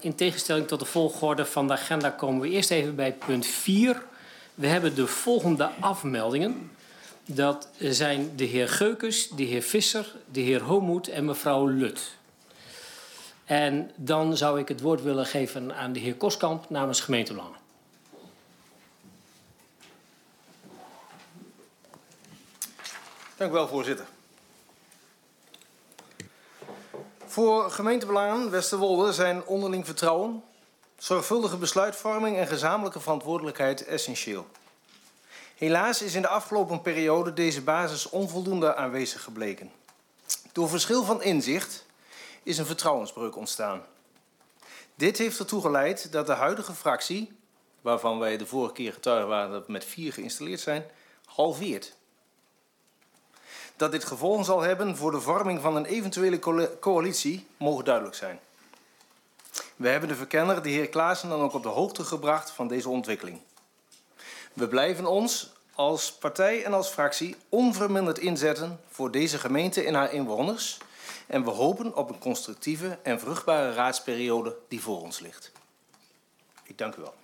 In tegenstelling tot de volgorde van de agenda komen we eerst even bij punt 4. We hebben de volgende afmeldingen. Dat zijn de heer Geukes, de heer Visser, de heer Homoet en mevrouw Lut. En dan zou ik het woord willen geven aan de heer Koskamp namens Gemeentebelangen. Dank u wel, voorzitter. Voor Gemeentebelangen Westerwolde zijn onderling vertrouwen, zorgvuldige besluitvorming en gezamenlijke verantwoordelijkheid essentieel. Helaas is in de afgelopen periode deze basis onvoldoende aanwezig gebleken. Door verschil van inzicht is een vertrouwensbreuk ontstaan. Dit heeft ertoe geleid dat de huidige fractie, waarvan wij de vorige keer getuige waren dat we met 4 geïnstalleerd zijn, halveert. Dat dit gevolgen zal hebben voor de vorming van een eventuele coalitie mogen duidelijk zijn. We hebben de verkenner, de heer Klaassen, dan ook op de hoogte gebracht van deze ontwikkeling. We blijven ons als partij en als fractie onverminderd inzetten voor deze gemeente en haar inwoners. En we hopen op een constructieve en vruchtbare raadsperiode die voor ons ligt. Ik dank u wel.